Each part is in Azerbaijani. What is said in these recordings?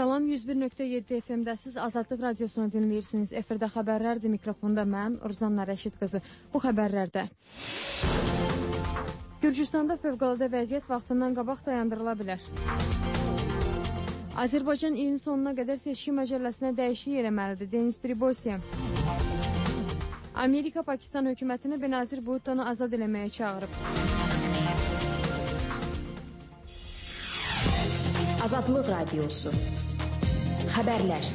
Salam, 101.7 FM-dəsiz Azadlıq Radiosunu dinləyirsiniz. Efirdə xəbərlərdir, mikrofonda mən, Urzanna Rəşid qızı. Bu xəbərlərdə Gürcüstanda fövqəladə vəziyyət vaxtından qabaq dayandırıla bilər. Azərbaycan ilin sonuna qədər seçki məcəlləsinə dəyişiklik eləməlidir, Denis Pribosyan. Amerika Pakistan hökumətini Benazir Bhuttanı azad eləməyə çağırıb. Azadlıq Radiosu. Xəbərlər.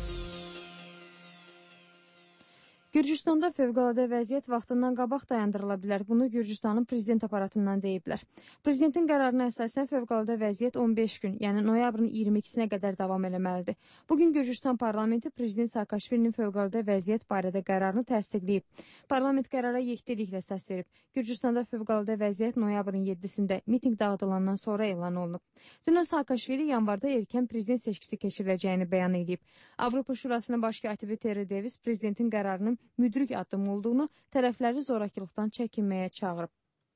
Gürcüstanda fövqəladə vəziyyət vaxtından qabaq dayandırıla bilər. Bunu Gürcüstanın prezident aparatından deyiblər. Prezidentin qərarına əsasən fövqəladə vəziyyət 15 gün, yəni noyabrın 22-sinə qədər davam eləməlidir. Bugün Gürcüstan parlamenti prezident Saakashvilinin fövqəladə vəziyyət barədə qərarını təsdiqləyib. Parlament qərara yekdilliklə səs verib. Gürcüstanda fövqəladə vəziyyət noyabrın 7-sində mitinq dağıdılandan sonra elan olunub. Dünən Saakashvili yanvarda erkən prezident seçkisi keçiriləcəyini bəyan edib. Avropa Şurasının baş katibi Terry Davis prezidentin qərarının müdrik addım olduğunu, tərəfləri zorakılıqdan çəkinməyə çağırıb.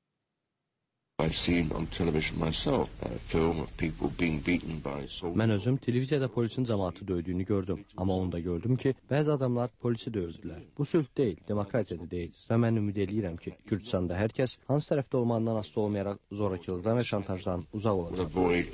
Mən özüm televiziyada polisin cəmaatı döydüyünü gördüm. Amma onda gördüm ki, bəzi adamlar polisi döyürdülər. Bu sülh deyil, demokratiyada deyil. Və mən ümid edirəm ki, Gürcüstanda hər kəs hansı tərəfdə olmağından asılı olmayaraq zorakılıqdan və şantajdan uzaq olacaq.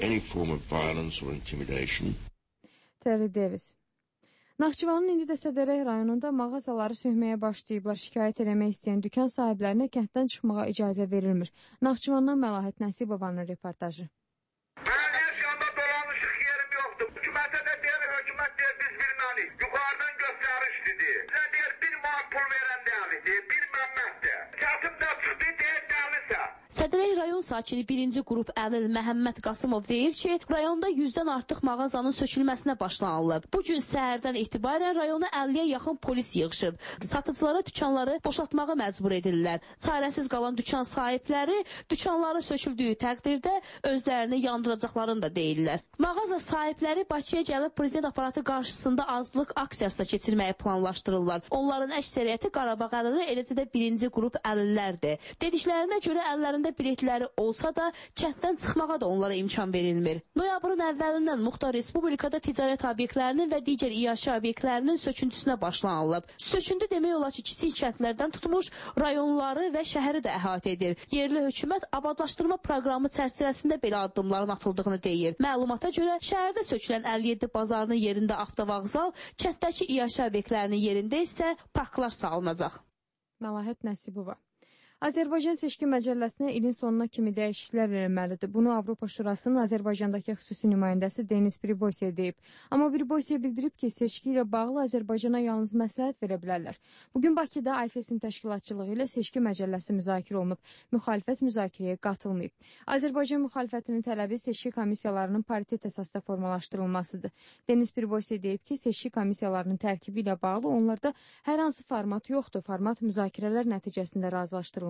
Terry Davis. Naxçıvanın indi də Sədərək rayonunda mağazaları söhməyə başlayıblar. Şikayət eləmək istəyən dükan sahiblərinə kənddən çıxmağa icazə verilmir. Naxçıvandan Məlahət Nəsibovanın reportajı. Mən heç yanda dolanmışıq yerim yoxdur. Hökumətə də deyir, hökumət deyir biz bilməlik. Yuxarıdan göstəriş dedi. Bizə deyir 1 manat pul verən dəlidir, 1 məmmətdir. Kəsimdə çıxdı deyir dəlisə. Sədərək rayon sakini 1-ci qrup Əlil Məhəmməd Qasımov deyir ki, rayonda 100-dən artıq mağazanın sökülməsinə başlanılıb. Bu gün səhərdən etibarən rayona 50-yə yaxın polis yığışıb. Satıcılara dükanları boşaltmağa məcbur edirlər. Çarəsiz qalan dükan sahibləri dükanları söküldüyü təqdirdə özlərini yandıracaqlarını da deyirlər. Mağaza sahibləri Bakıya gəlib prezident aparatı qarşısında azlıq aksiyası da keçirməyi planlaşdırırlar. Onların əksəriyyəti Qarabağ əlili, eləcə də 1-ci qrup əlillərdir. Dediklərinə görə əllərində biletləri olsa da kənddən çıxmağa da onlara imkan verilmir. Noyabrın əvvəlindən Muxtar Respublikada ticarət obyektlərinin və digər iaşə obyektlərinin söküntüsünə başlanılıb. Söküntü demək olar ki, kiçik kəndlərdən tutmuş rayonları və şəhəri də əhatə edir. Yerli hökumət abadlaşdırma proqramı çərçivəsində belə addımların atıldığını deyir. Məlumata görə şəhərdə sökülən 57 bazarının yerində avtovağzal, kənddəki iaşə obyektlərinin yerində isə parklar salınacaq. Məlahət Nəsibova. Azərbaycan seçki məcəlləsinə ilin sonuna kimi dəyişikliklər verilməlidir. Bunu Avropa Şurasının Azərbaycandakı xüsusi nümayəndəsi Denis Pribosyan deyib. Amma Pribosyan bildirib ki, seçki ilə bağlı Azərbaycana yalnız məsləhət verə bilərlər. Bugün Bakıda AIFES-in təşkilatçılığı ilə seçki məcəlləsi müzakirə olunub. Müxalifət müzakirəyə qatılmayıb. Azərbaycan müxalifətinin tələbi seçki komissiyalarının paritet əsasda formalaşdırılmasıdır. Denis Pribosyan deyib ki, seçki komissiyalarının tərkibi ilə bağlı onlarda hər hansı format yoxdur. Format müzakirələr nəticəsində razılaşdırılmalıdır.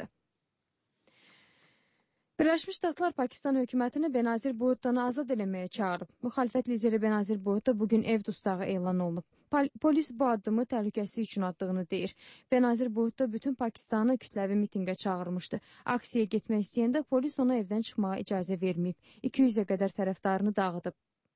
Birləşmiş Ştatlar Pakistan hökumətini Benazir Bhuttanı azad eləməyə çağırıb. Müxalifət lideri Benazir Bhutta bugün ev dustağı elan olunub. Polis bu addımı təhlükəsi üçün atdığını deyir. Benazir Bhutta bütün Pakistanı kütləvi mitinqə çağırmışdı. Aksiyaya getmək istəyəndə polis ona evdən çıxmağa icazə verməyib. 200-ə qədər tərəfdarını dağıdıb.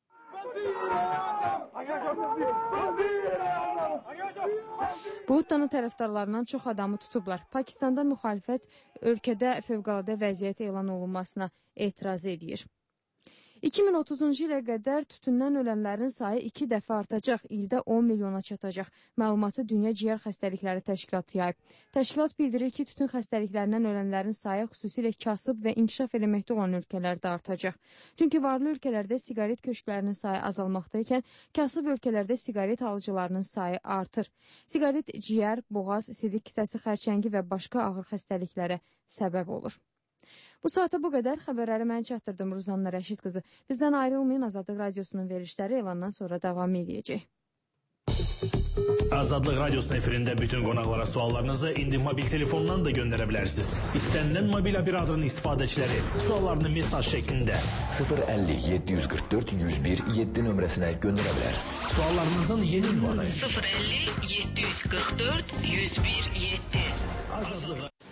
Bhuttanın tərəfdarlarından çox adamı tutublar. Pakistanda müxalifət ölkədə fövqəladə vəziyyət elan olunmasına etiraz edir. 2030-cu ilə qədər tütündən ölənlərin sayı 2 dəfə artacaq, ildə 10 milyona çatacaq. Məlumatı Dünya Ciyər Xəstəlikləri Təşkilatı yayıb. Təşkilat bildirir ki, tütün xəstəliklərindən ölənlərin sayı xüsusilə kasıb və inkişaf eləməkdə olan ölkələrdə artacaq. Çünki varlı ölkələrdə siqaret köşklərinin sayı azalmaqdaykən, kasıb ölkələrdə siqaret alıcılarının sayı artır. Siqaret ciyər, boğaz, sidik kisəsi xərçəngi və başqa ağır xəstəliklərə səbəb olur. Bu saata bu qədər. Xəbərləri mən çatdırdım, Ruzanna Rəşid qızı. Bizdən ayrılmayın, Azadlıq Radiosunun verilişləri elandan sonra davam edəcək. Azadlıq Radiosunun efirində bütün qonaqlara suallarınızı indi mobil telefondan da göndərə bilərsiniz. İstənilən mobil operatörün istifadəçiləri suallarını mesaj şəklində 050 744 101 7 nömrəsinə göndərə bilər. Suallarınızın yeni ünvanı 050 744 101 7. Azadlıq